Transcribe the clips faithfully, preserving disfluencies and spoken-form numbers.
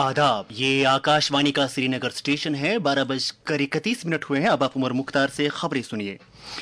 आदाब, ये आकाशवाणी का श्रीनगर स्टेशन है। बारह बजकर इकतीस मिनट हुए हैं। अब आप उमर मुख्तार से खबरें सुनिए।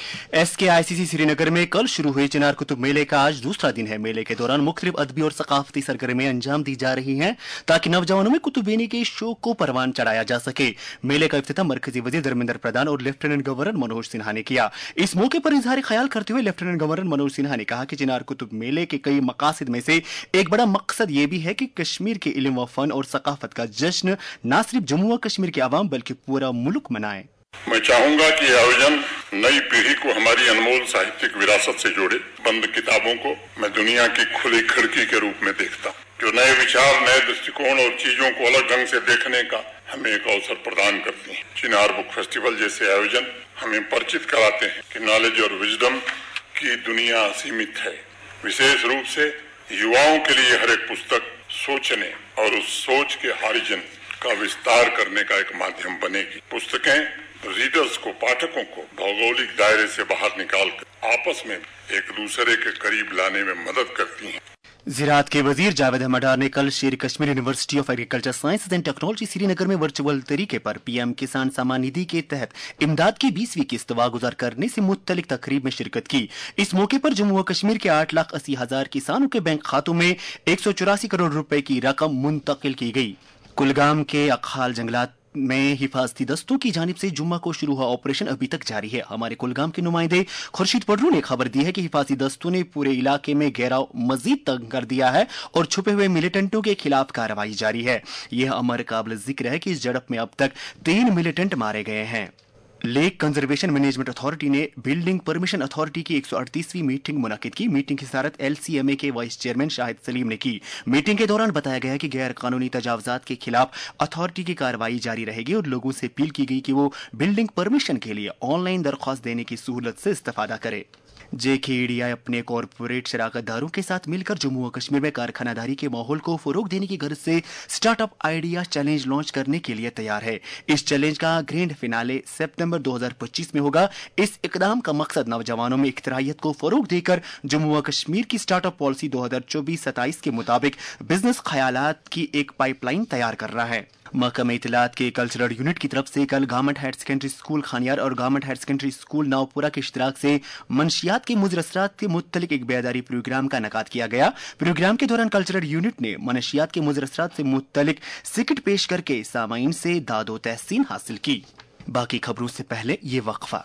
एस के आई सी सी श्रीनगर में कल शुरू हुए चिनार कुतुब मेले का आज दूसरा दिन है। मेले के दौरान मुख्तलिफ अदबी और सकाफती सरगर्मियां अंजाम दी जा रही हैं ताकि नौजवानों में कुतुबीनी के शौक को परवान चढ़ाया जा सके। मेले का इफ्तिताह मरकजी वजीर धर्मेंद्र प्रधान और लेफ्टिनेंट गवर्नर मनोज सिन्हा ने किया। इस मौके पर इजहार ख्याल करते हुए लेफ्टिनेंट गवर्नर मनोज सिन्हा ने कहा कि चिनार कुतुब मेले के कई मकासद में से एक बड़ा मकसद ये भी है कि कश्मीर के इल्म व फन और सकाफत का जश्न न सिर्फ जम्मू व कश्मीर के अवाम बल्कि पूरा मुल्क मनाए। मैं चाहूंगा कि यह आयोजन नई पीढ़ी को हमारी अनमोल साहित्यिक विरासत से जोड़े। बंद किताबों को मैं दुनिया की खुली खिड़की के रूप में देखता हूँ, जो नए विचार, नए दृष्टिकोण और चीजों को अलग ढंग से देखने का हमें एक अवसर प्रदान करती हैं। चिनार बुक फेस्टिवल जैसे आयोजन हमें परिचित कराते हैं कि नॉलेज और विजडम की दुनिया असीमित है। विशेष रूप से युवाओं के लिए हर एक पुस्तक सोचने और उस सोच के हारिजन का विस्तार करने का एक माध्यम बनेगी। पुस्तकें रीडर्स को, पाठकों को भौगोलिक दायरे से बाहर निकालकर आपस में एक दूसरे के करीब लाने में मदद करती हैं। ज़राअत के वजीर जावेद अहमद डार ने कल Sher Kashmir university of agriculture sciences and technology Srinagar में वर्चुअल तरीके पर पीएम किसान सम्मान निधि के तहत इमदाद की बीसवीं किस्त वागुजार करने से मुत्तलिक तकरीब में शिरकत की। इस मौके पर जम्मू व कश्मीर के आठ लाख अस्सी हजार किसानों के बैंक खातों में एक सौ चौरासी करोड़ रुपए की रकम मुंतकिल की गई। कुलगाम के अखाल जंगलात में हिफाजती दस्तों की जानिब से जुम्मा को शुरू हुआ ऑपरेशन अभी तक जारी है। हमारे कुलगाम के नुमाइंदे खुर्शीद पडरू ने खबर दी है कि हिफाजती दस्तों ने पूरे इलाके में घेराव मजीद तंग कर दिया है और छुपे हुए मिलिटेंटों के खिलाफ कार्रवाई जारी है। यह अमर काबिल जिक्र है कि इस झड़प में अब तक तीन मिलिटेंट मारे गए हैं। लेक कंजर्वेशन मैनेजमेंट अथॉरिटी ने बिल्डिंग परमिशन अथॉरिटी की एक सौ अड़तीसवीं मीटिंग मुनाकिद की। मीटिंग की सदारत एल सी एम ए के वाइस चेयरमैन शाहिद सलीम ने की। मीटिंग के दौरान बताया गया कि गैर कानूनी तजावजात के खिलाफ अथॉरिटी की कार्रवाई जारी रहेगी और लोगों से अपील की गई कि वो बिल्डिंग परमिशन के लिए ऑनलाइन दरख्वास्त देने की सहूलत से इस्तेफादा करे। जे के ई डी आई अपने कॉरपोरेट शराकतदारों के साथ मिलकर जम्मू व कश्मीर में कारखानादारी के माहौल को फरोग देने की गर्ज से स्टार्टअप आइडिया चैलेंज लॉन्च करने के लिए तैयार है। इस चैलेंज का ग्रैंड फिनाले सितंबर दो हज़ार पच्चीस में होगा। इस इकदाम का मकसद नौजवानों में इख्तिरारियत को फरोग देकर जम्मू व कश्मीर की स्टार्टअप पॉलिसी दो हज़ार चौबीस सत्ताईस के मुताबिक बिजनेस ख्यालात की एक पाइपलाइन तैयार करना है। महकमा इत्तलात के कल्चरल यूनिट की तरफ से कल government higher secondary school Khanyar और government higher secondary school Nowpora के इश्तराक से मंशियात के मुज़र असरात के मुत्तलिक एक बेदारी प्रोग्राम का इनेकाद किया गया। प्रोग्राम के दौरान कल्चरल यूनिट ने मनशियात के मुज़र असरात से मुत्तलिक सिकट पेश करके सामाईन से दादो तहसीन हासिल की। बाकी खबरों से पहले ये वक्फा।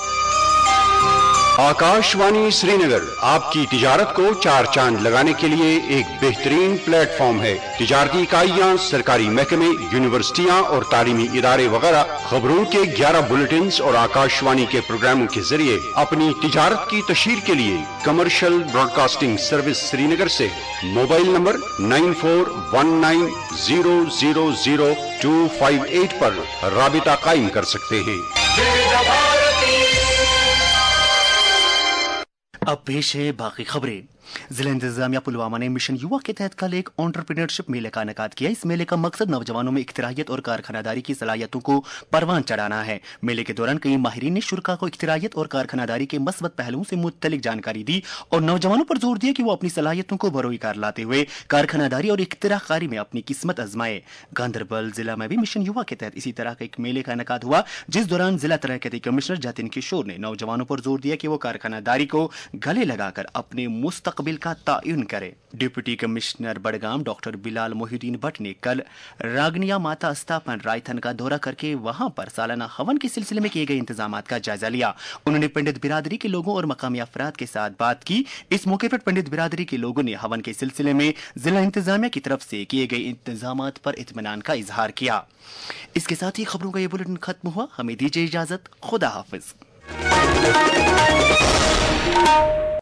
आकाशवाणी श्रीनगर आपकी तिजारत को चार चांद लगाने के लिए एक बेहतरीन प्लेटफॉर्म है। तिजारती इकाइयाँ, सरकारी महकमे, यूनिवर्सिटियाँ और तालीमी इदारे वगैरह खबरों के ग्यारह बुलेटिन और आकाशवाणी के प्रोग्रामों के जरिए अपनी तिजारत की तशहीर के लिए कमर्शियल ब्रॉडकास्टिंग सर्विस श्रीनगर से mobile number nine four one nine zero zero zero two five eight पर राबिता कायम कर सकते हैं। अब पेश है बाकी खबरें। जिला इंतजामिया पुलवामा ने मिशन युवा के तहत कल एक एंटरप्रेन्योरशिप मेले का इनेकाद किया। इस मेले का मकसद नौजवानों में इख्तिरारियत और कारखानादारी की सलाहियतों को परवान चढ़ाना है। मेले के दौरान कई माहिरीन ने शुरा को इख्तिरारियत और कारखानादारी के मस्बत पहलुओं से मुत्तलिक जानकारी दी और नौजवानों पर जोर दिया कि वो अपनी सलाहियतों को बरोई कार लाते हुए कारखानादारी और इख्तिराकारी में अपनी किस्मत आजमाए। गांधरबल जिला में भी मिशन युवा के तहत इसी तरह का एक मेले का इनेकाद हुआ, जिस दौरान जिला तरक्याती कमिश्नर जतिन किशोर ने नौजवानों पर जोर दिया कि वो कारखानादारी को गले लगाकर अपने मुस्तकबिल का तायुन करे। Deputy commissioner Budgam doctor Bilal Mohiuddin Bhat ने कल रागनिया माता स्थापन रायथन का दौरा करके वहां पर सालाना हवन के सिलसिले में किए गए इंतजामात का जायजा लिया। उन्होंने पंडित बिरादरी के लोगों और मकामी अफराद के साथ बात की। इस मौके पर पंडित बिरादरी के लोगों ने हवन के सिलसिले में जिला इंतजामिया की तरफ से किए गए इंतजामात पर इत्मीनान का इजहार किया। इसके साथ ही खबरों का ये बुलेटिन खत्म हुआ। हमें दीजिए इजाजत। खुदा हाफिज।